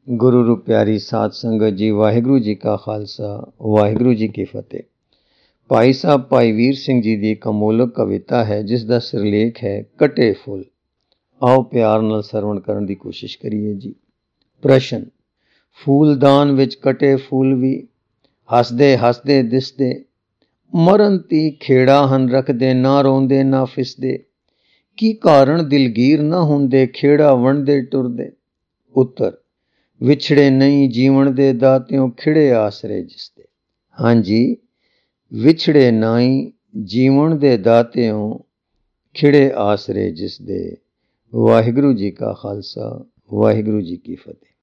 ਗੁਰੂ ਰੂ ਪਿਆਰੀ ਸਾਧ ਸੰਗਤ ਜੀ, ਵਾਹਿਗੁਰੂ ਜੀ ਕਾ ਖਾਲਸਾ, ਵਾਹਿਗੁਰੂ ਜੀ ਕੀ ਫਤਿਹ। ਭਾਈ ਸਾਹਿਬ ਭਾਈ ਵੀਰ ਸਿੰਘ ਜੀ ਦੀ ਇੱਕ ਅਮੋਲਕ ਕਵਿਤਾ ਹੈ ਜਿਸ ਦਾ ਸਿਰਲੇਖ ਹੈ ਕਟੇ ਫੁੱਲ। ਆਓ ਪਿਆਰ ਨਾਲ ਸਰਵਣ ਕਰਨ ਦੀ ਕੋਸ਼ਿਸ਼ ਕਰੀਏ ਜੀ। ਪ੍ਰਸ਼ਨ: ਫੂਲਦਾਨ ਵਿੱਚ ਕਟੇ ਫੁੱਲ ਵੀ ਹੱਸਦੇ ਹੱਸਦੇ ਦਿਸਦੇ, ਮਰਨ ਤੀ ਖੇੜਾ ਹਨ ਰੱਖਦੇ, ਨਾ ਰੋਂਦੇ ਨਾ ਫਿਸਦੇ। ਕੀ ਕਾਰਨ ਦਿਲਗੀਰ ਨਾ ਹੁੰਦੇ, ਖੇੜਾ ਵੰਡਦੇ ਟੁਰਦੇ। ਉੱਤਰ: ਵਿਛੜੇ ਨਹੀਂ ਜੀਵਨ ਦੇ ਦਾਤਿਓਂ, ਖਿੜੇ ਆਸਰੇ ਜਿਸਦੇ। ਹਾਂਜੀ, ਵਿਛੜੇ ਨਹੀਂ ਜੀਵਨ ਦੇ ਦਾਤਿਓਂ, ਖਿੜੇ ਆਸਰੇ ਜਿਸਦੇ। ਵਾਹਿਗੁਰੂ ਜੀ ਕਾ ਖਾਲਸਾ, ਵਾਹਿਗੁਰੂ ਜੀ ਕੀ ਫਤਿਹ।